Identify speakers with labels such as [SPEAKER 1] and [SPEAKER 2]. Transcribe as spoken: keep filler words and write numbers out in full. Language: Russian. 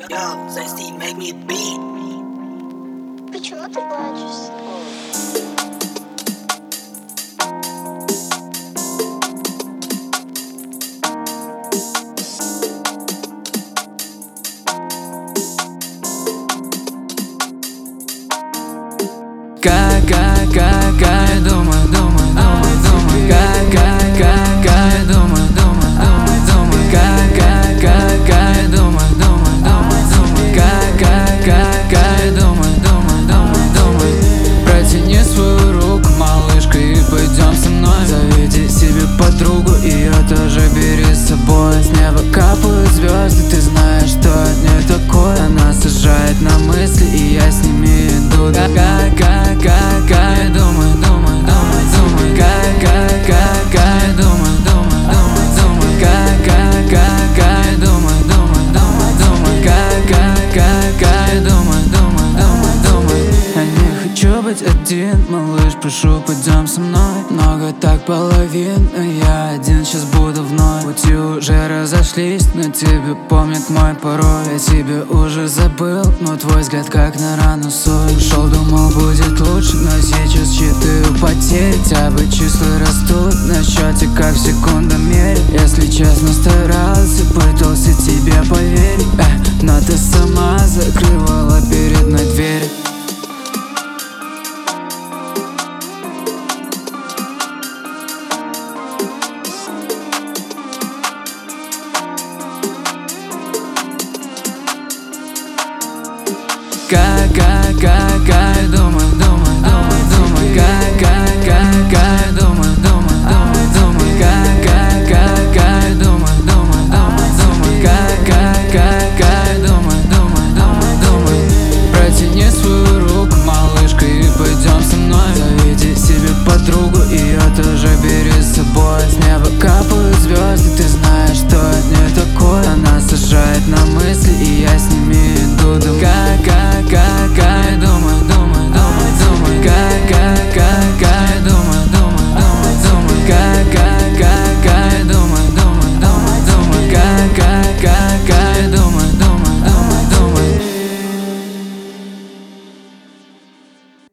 [SPEAKER 1] Yo, Zesty, make me a beat.
[SPEAKER 2] Почему ты плачешь?
[SPEAKER 3] Как, как, как, как, думаю, думаю, думаю, думаю, как, как, как, как, думаю, думаю, думаю, думаю, как, как, как, как, думаю, думаю, думаю, думаю, как, как, как, как, думаю, думаю, думаю, думаю. Протяни свою руку, малышка, и пойдем со мной. Заведи себе подругу, ее тоже бери с собой. С неба капают звезды, ты знаешь, что от нее такое. Она сажает на мысли, и я с ними иду. Как, как, как, как, думаю, думаю, думаю, думаю, как, как, как, как, думаю, думаю, думаю, думаю, как, как, как, как, думаю, думаю, думаю, думаю, как, как, как, как, думаю, думаю, думаю, думаю. Я не хочу быть один, малыш, прошу, пойдем со мной. Много так половин, но я один сейчас буду вновь. Пути уже разошлись, но тебе помнит мой пароль. Я тебя уже забыл, но твой взгляд как на рану соль. Ушел, думал, будет лучше, но сейчас считаю потери. Хотя бы числа растут на счете, как в секундомере. Если честно, старался, пытался тебе поверить, э, но ты сама закрывала перед мной дверь.